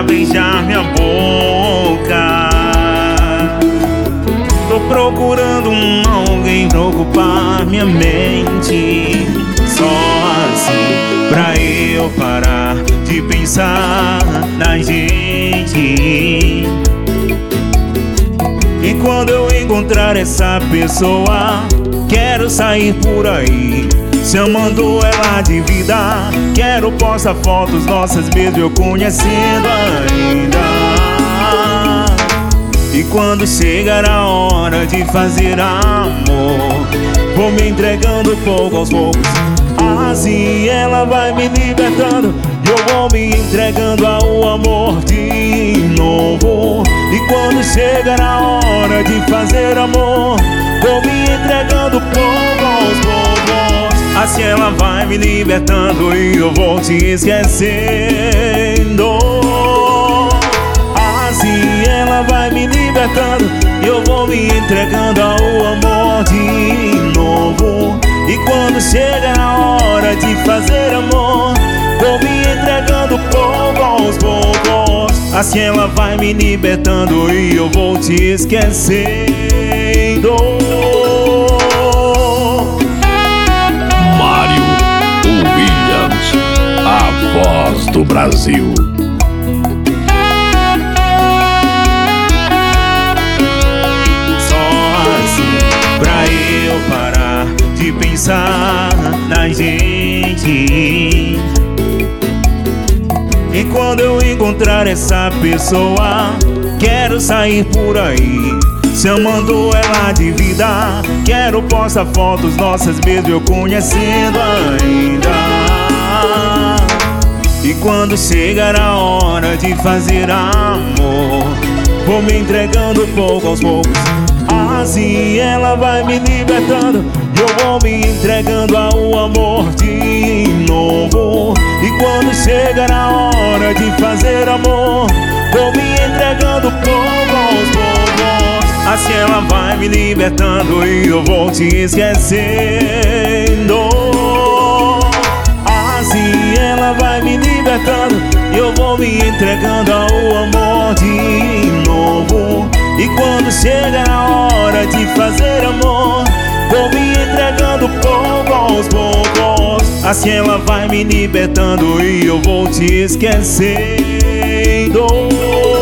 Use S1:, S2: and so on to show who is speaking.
S1: beijar minha boca. Tô procurando alguém pra ocupar minha mente. Só assim, pra eu parar de pensar na gente. E quando eu encontrar essa pessoa, quero sair por aí chamando ela de vida. Quero postar fotos nossas mesmo eu conhecendo ainda. E quando chegar a hora de fazer amor, vou me entregando pouco aos poucos. Assim ela vai me libertando e eu vou me entregando ao amor de novo. E quando chegar a hora de fazer amor, vou me entregando pouco aos poucos. Assim ela vai me libertando e eu vou te esquecendo. Assim ela vai me libertando e eu vou me entregando ao amor de novo. E quando chega a hora de fazer amor, vou me entregando pouco aos poucos. Assim ela vai me libertando e eu vou te esquecendo.
S2: Mário Williams, a voz do Brasil.
S1: Só assim, pra eu parar de pensar na gente. E quando eu encontrar essa pessoa, quero sair por aí chamando ela de vida. Quero postar fotos nossas mesmo eu conhecendo ainda. E quando chegar a hora de fazer amor, vou me entregando pouco aos poucos. Assim ela vai me libertando e eu vou me entregando ao amor de novo. E quando chegar a hora de fazer amor, vou me entregando pouco aos poucos. Assim ela vai me libertando e eu vou te esquecendo. Assim ela vai me libertando e eu vou me entregando ao amor de novo. E quando chega a hora de fazer amor, vou me entregando pouco aos poucos. Assim ela vai me libertando e eu vou te esquecendo.